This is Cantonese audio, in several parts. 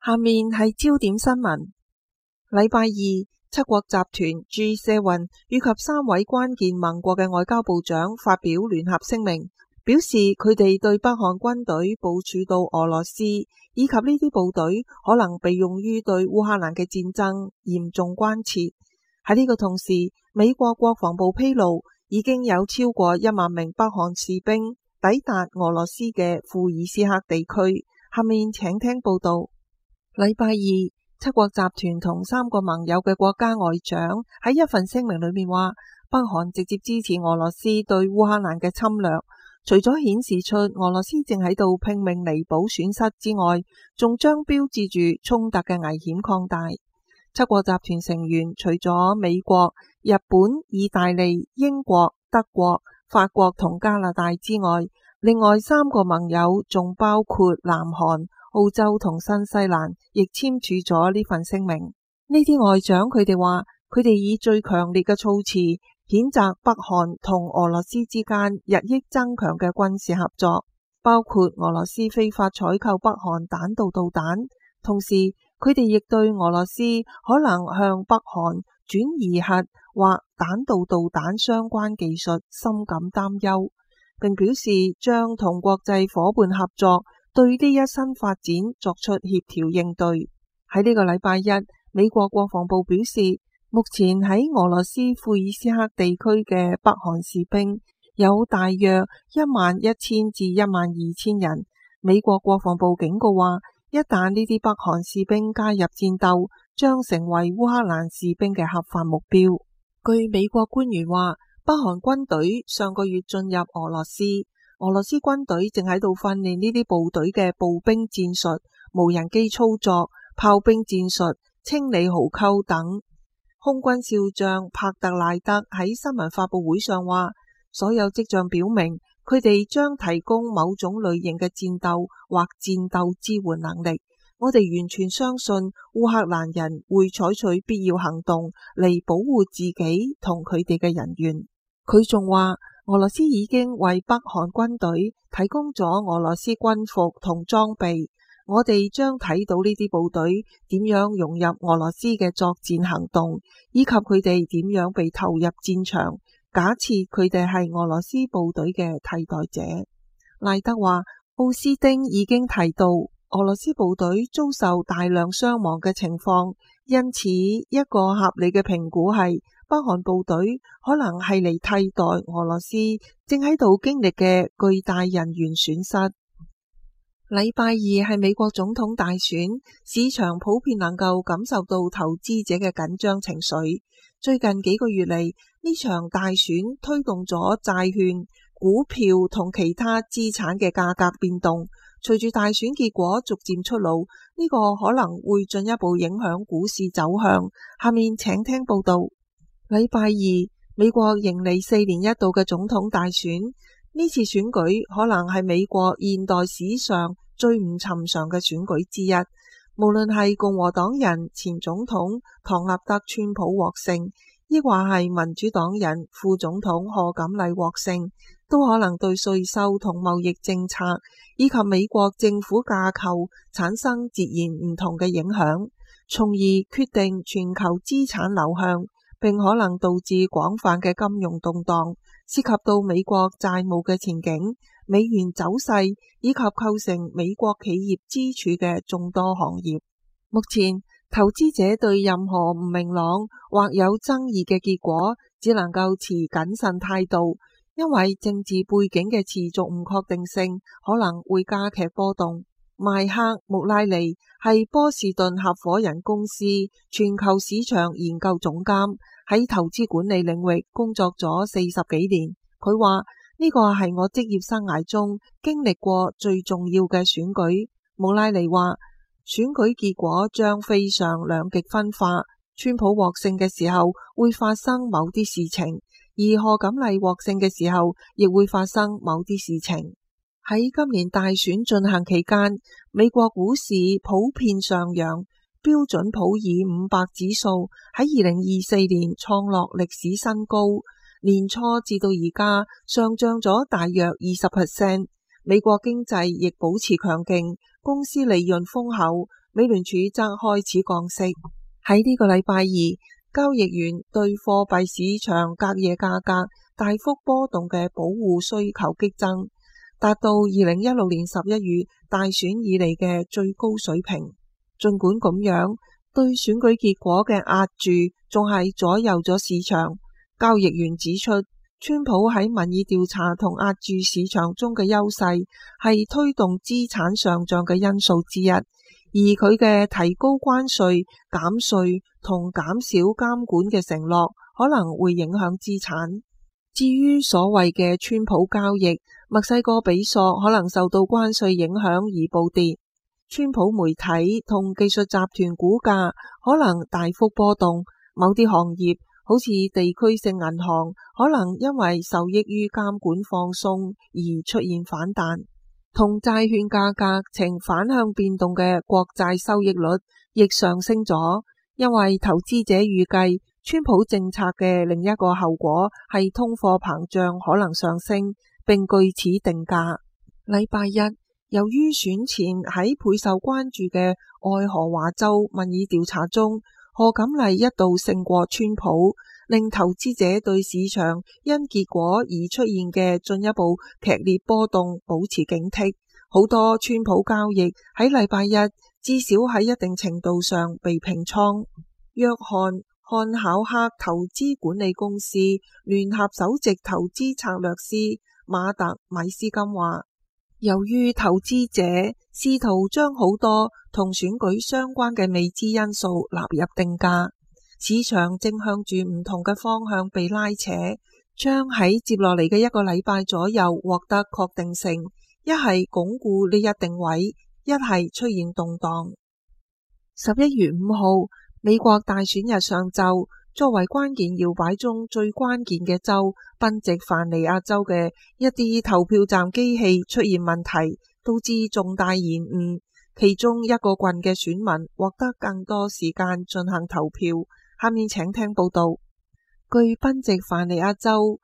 下面係焦點新聞。禮拜二，七國集團 G7 以及3位關鍵盟國嘅外交部長發表聯合聲明，表示佢哋對北韓軍隊部署到俄羅斯以及呢啲部隊可能被用於對烏克蘭嘅戰爭嚴重關切。喺呢個同時，美國國防部披露已經有超過1萬名北韓士兵抵達俄羅斯嘅庫爾斯克地區。下面請聽報道。禮拜二，七國集團同3個盟友嘅國家外長喺一份聲明裏面話，北韓直接支持俄羅斯對烏克蘭嘅侵略，除咗顯示出俄羅斯正喺度拼命彌補損失之外，仲將標誌住衝突嘅危險擴大。七國集團成員除咗美國、日本、意大利、英國、德國、法國同加拿大之外，另外3個盟友仲包括南韓、澳洲同新西蘭，亦簽署咗呢份聲明。呢啲外長佢哋話，佢哋以最強烈嘅措辭譴責北韓同俄羅斯之間日益增強嘅軍事合作，包括俄羅斯非法採購北韓彈道導彈。同時，佢哋亦對俄羅斯可能向北韓轉移核或彈道導彈相關技術深感擔憂，並表示將同國際夥伴合作，對呢一新發展作出協調應對。喺呢個禮拜一，美國國防部表示，目前喺俄羅斯庫爾斯克地區嘅北韓士兵有大約11000至12000人。美國國防部警告話，一旦呢啲北韓士兵加入戰鬥，將成為烏克蘭士兵嘅合法目標。據美國官員話，北韓軍隊上個月進入俄羅斯，俄羅斯軍隊正喺度訓練呢啲部隊嘅步兵戰術、無人機操作、炮兵戰術、清理壕溝等。空軍少將帕特賴德喺新聞發佈會上話，所有跡象表明，佢哋將提供某種類型嘅戰鬥或戰鬥支援能力。我哋完全相信烏克蘭人會採取必要行動嚟保護自己同佢哋嘅人員。佢仲話，俄羅斯已經為北韓軍隊提供咗俄羅斯軍服同裝備，我哋將睇到呢啲部隊點樣融入俄羅斯嘅作戰行動，以及佢哋點樣被投入戰場，假設佢哋係俄羅斯部隊嘅替代者。賴德話，奧斯丁已經提到俄羅斯部隊遭受大量傷亡嘅情況，因此一個合理嘅評估係北韓部隊可能係嚟替代俄羅斯正喺度經歷嘅巨大人員損失。禮拜二係美國總統大選，市場普遍能夠感受到投資者嘅緊張情緒。最近幾個月嚟，呢場大選推動咗債券、股票同其他資產嘅價格變動。隨住大選結果逐漸出爐，呢個可能會進一步影響股市走向。下面請聽報道。禮拜二，美國迎嚟4年一度嘅總統大選，呢次選舉可能係美國現代史上最唔尋常嘅選舉之一。無論係共和黨人前總統唐納德川普獲勝，抑或係民主黨人副總統賀錦麗獲勝，都可能對稅收同貿易政策以及美國政府架構產生截然唔同嘅影響，從而決定全球資產流向，並可能導致廣泛嘅金融動盪，涉及到美國債務嘅前景、美元走勢以及構成美國企業支柱嘅眾多行業。目前，投資者對任何唔明朗或有爭議嘅結果，只能夠持謹慎態度，因為政治背景嘅持續唔確定性可能會加劇波動。邁克·穆拉尼係波士頓合夥人公司全球市場研究總監，喺投資管理領域工作咗40幾年。佢話，呢個係我職業生涯中經歷過最重要嘅選舉。穆拉尼話，選舉結果將非常兩極分化，川普獲勝嘅時候會發生某啲事情，而賀錦麗獲勝嘅時候亦會發生某啲事情。喺今年大選進行期間，美國股市普遍上揚，標準普爾500指數喺2024年創落歷史新高，年初至到而家上漲咗大約20%。美國經濟亦保持強勁，公司利潤豐厚， 美聯儲則開始降息。喺呢個禮拜二，交易員對貨幣市場隔夜價格大幅波動嘅保護需求激增，達到2016年11月大選以嚟嘅最高水平。儘管咁樣，對選舉結果嘅壓住仲係左右咗市場。交易員指出，川普喺民意調查同壓住市場中嘅優勢係推動資產上漲嘅因素之一，而佢嘅提高關稅、減稅同減少監管嘅承諾可能會影響資產。至於所謂嘅川普交易，墨西哥比索可能受到關稅影響而暴跌，川普媒體同技術集團股價可能大幅波動，某啲行業好似地區性銀行可能因為受益於監管放鬆而出現反彈，同債券價格呈反向變動嘅國債收益率亦上升咗，因為投資者預計川普政策嘅另一個後果係通貨膨脹可能上升，並據此定價。禮拜一，由於選前喺備受關注嘅愛荷華州民意調查中，賀錦麗一度勝過川普，令投資者對市場因結果而出現嘅進一步劇烈波動保持警惕。好多川普交易喺禮拜一至少喺一定程度上被平倉。約翰漢考克投資管理公司聯合首席投資策略師馬特米斯金話，由於投資者試圖將好多同選舉相關嘅未知因素納入定價，市場正向住唔同嘅方向被拉扯，將喺接落嚟嘅一個禮拜左右獲得確定性，一係鞏固呢一定位，一係出現動盪。11月5號，美國大選日上晝，作為關鍵搖擺中最關鍵嘅州，賓夕凡尼亞州嘅一啲投票站機器出現問題，導致重大延誤。其中一個郡嘅選民獲得更多時間進行投票。下面請聽報道。據賓夕凡尼亞州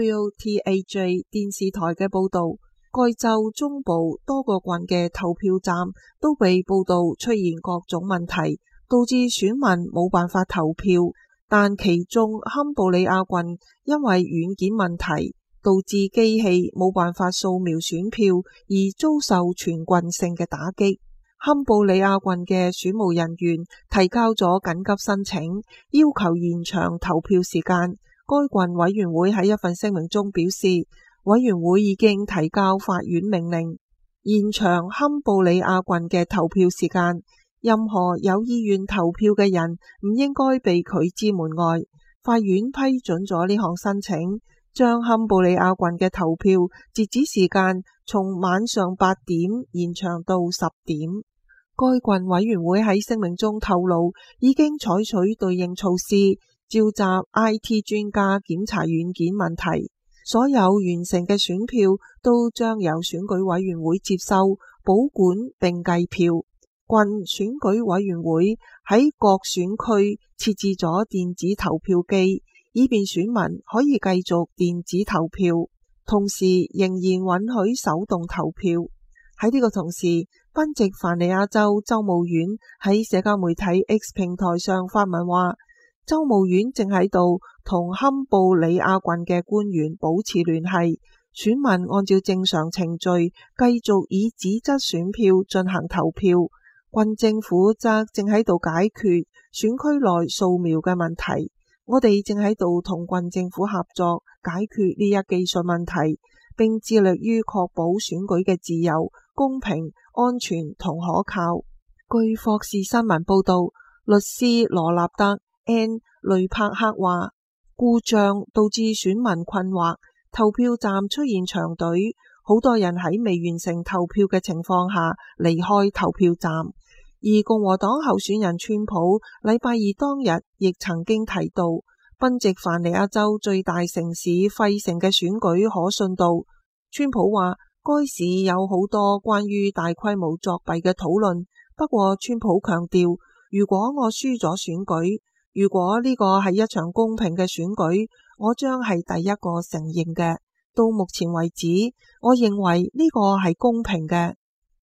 WTAJ 電視台嘅報道，該州中部多個郡嘅投票站都被報道出現各種問題，導致選民冇辦法投票。但其中堪布里亞郡因為軟件問題，導致機器冇辦法掃描選票，而遭受全郡性嘅打擊。堪布里亞郡嘅選務人員提交咗緊急申請，要求延長投票時間。該郡委員會喺一份聲明中表示，委員會已經提交法院命令，延長堪布里亞郡嘅投票時間。任何有意願投票嘅人唔應該被拒之門外。法院批准咗呢項申請，將堪布里亞郡嘅投票截止時間從晚上8點延長到10點。該郡委員會喺聲明中透露，已經採取對應措施，召集 IT 專家檢查軟件問題。所有完成嘅選票都將由選舉委員會接收、保管並計票。郡選舉委員會喺各選區設置咗電子投票機，以便選民可以繼續電子投票，同時仍然允許手動投票。喺呢個同時，賓夕凡尼亞州州務院喺社交媒體 X 平台上發文話，州務院正喺度同堪布里亞郡嘅官員保持聯繫，選民按照正常程序繼續以紙質選票進行投票。郡政府則正喺度解決選區內掃描嘅問題。我哋正喺度同郡政府合作解決呢一技術問題，並致力於確保選舉嘅自由、公平、安全同可靠。據霍士新聞報道，律師羅納德 N 雷柏克話，故障導致選民困惑，投票站出現長隊，好多人喺未完成投票嘅情況下離開投票站。而共和黨候選人川普禮拜二當日亦曾經提到，賓夕凡尼亞州最大城市費城嘅選舉可信度。川普話該市有好多關於大規模作弊嘅討論，不過川普強調，如果我輸咗選舉，如果呢個係一場公平嘅選舉，我將係第一個承認嘅。到目前為止，我認為呢個係公平嘅。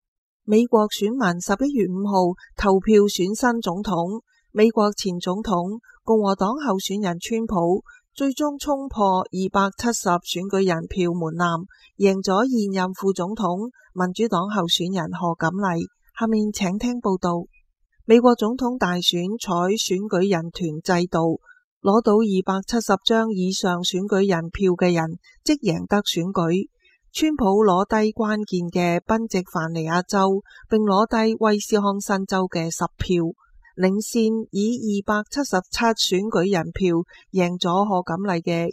美國選民11月5號投票選新總統，美國前總統共和黨候選人川普最終衝破270選舉人票門檻，贏咗現任副總統民主黨候選人賀錦麗。下面請聽報道。美國總統大選採選舉人團制度，攞到270張以上選舉人票嘅人即贏得選舉。川普攞低關鍵嘅賓夕凡尼亞州，並攞低威斯康辛州嘅10票，領先以277選舉人票贏咗賀錦麗嘅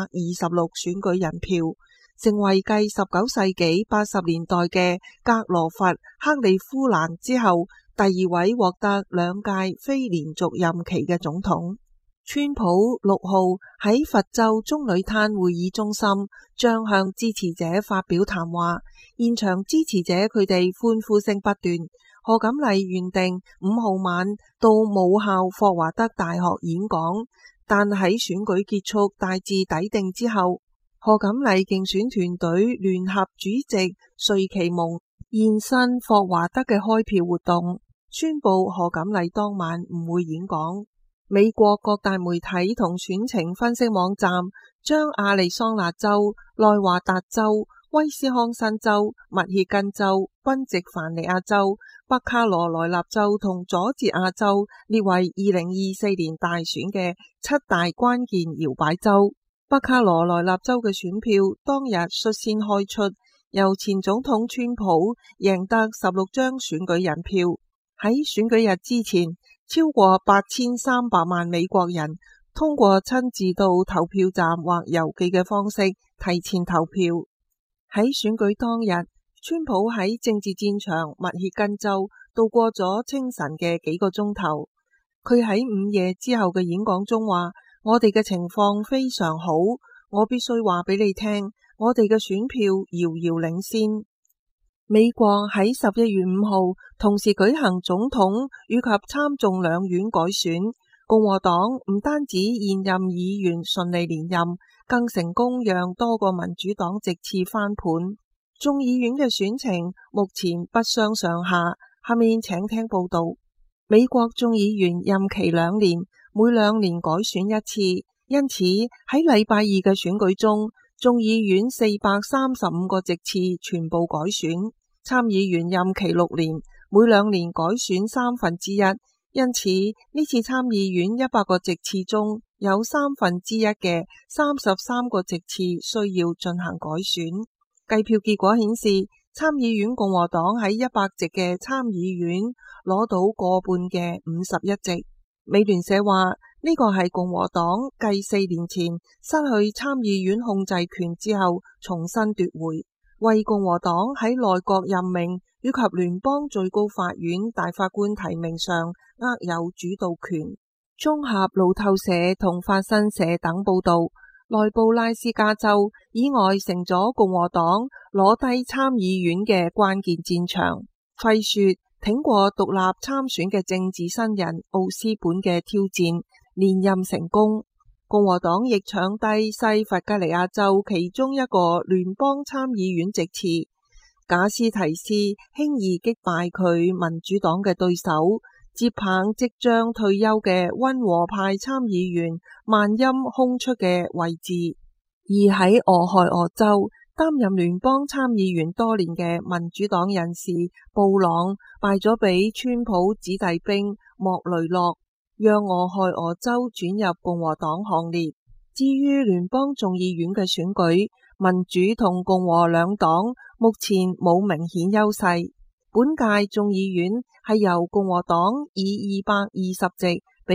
226選舉人票，成為繼19世紀80年代嘅格羅佛·克利夫蘭之後第2位獲得2屆非連續任期嘅總統。川普6號喺佛州棕櫚灘會議中心將向支持者發表談話，現場支持者佢哋歡呼聲不斷。賀錦麗原定5號晚到母校霍華德大學演講，但喺選舉結束大致底定之後，賀錦麗競選團隊聯合主席瑞奇蒙現身霍華德嘅開票活動，宣布賀錦麗當晚唔會演講。美國各大媒體同選情分析網站將亞利桑那州、內華達州、威斯康辛州、密歇根州、賓夕凡尼亞州、北卡羅來納州同佐治亞州列為2024年大選嘅7大關鍵搖擺州。北卡羅來納州嘅選票當日率先開出，由前總統川普贏得16張選舉人票。喺選舉日之前，超過8300萬美國人通過親自到投票站或郵寄嘅方式提前投票。喺選舉當日，川普喺政治戰場密歇根州度過咗清晨嘅幾個鐘頭。佢喺午夜之後嘅演講中話：我哋嘅情況非常好，我必須話俾你聽，我哋嘅選票遙遙領先。美國喺11月5號同時舉行總統以及參眾兩院改選，共和黨唔單止現任議員順利連任，更成功讓多個民主黨席次翻盤。眾議院嘅選情目前不相上下，下面請聽報道。美國眾議員任期2年，每2年改選一次，因此喺禮拜二嘅選舉中，眾議院435個席次全部改選。參議員任期6年，每2年改選1/3，因此呢次參議院100個席次中有1/3嘅33個席次需要進行改選。計票結果顯示，參議院共和黨喺100席嘅參議院攞到過半嘅51席。美聯社話呢個係共和黨繼4年前失去參議院控制權之後重新奪回，為共和黨喺內閣任命以及聯邦最高法院大法官提名上握有主導權。綜合路透社同法新社等報道，內布拉斯加州以外成咗共和黨攞低參議院嘅關鍵戰場。費雪挺過獨立參選嘅政治新人奧斯本嘅挑戰，連任成功。共和黨亦搶低西弗吉尼亞州其中一個聯邦參議院席次，賈斯提斯輕易擊敗佢民主黨嘅對手，接棒即將退休嘅溫和派參議員萬欽空出嘅位置。而喺俄亥俄州擔任聯邦參議員多年嘅民主黨人士布朗敗咗俾川普子弟兵莫雷諾，讓俄亥俄州轉入共和黨行列。至於聯邦眾議院嘅選舉，民主同共和兩黨目前冇明顯優勢。本屆眾議院係由共和黨以220席比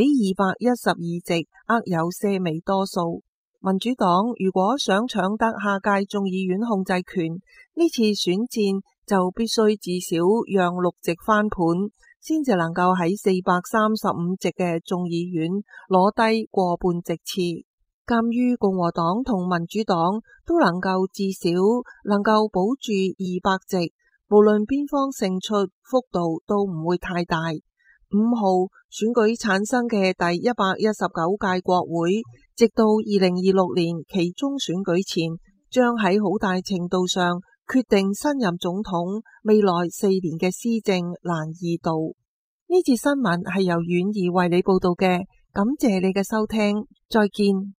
212席握有些微多數。民主黨如果想搶得下屆眾議院控制權，呢次選戰就必須至少讓6席翻盤，先至能夠喺435席嘅眾議院攞低過半席次。鑒於共和黨同民主黨都能夠至少能夠保住200席，無論邊方勝出，幅度都唔會太大。5號選舉產生嘅第119屆國會，直到2026年期中選舉前，將喺好大程度上決定新任總統未來4年嘅施政難易度。呢節新聞係由婉兒為你報道嘅，感謝你嘅收聽，再見。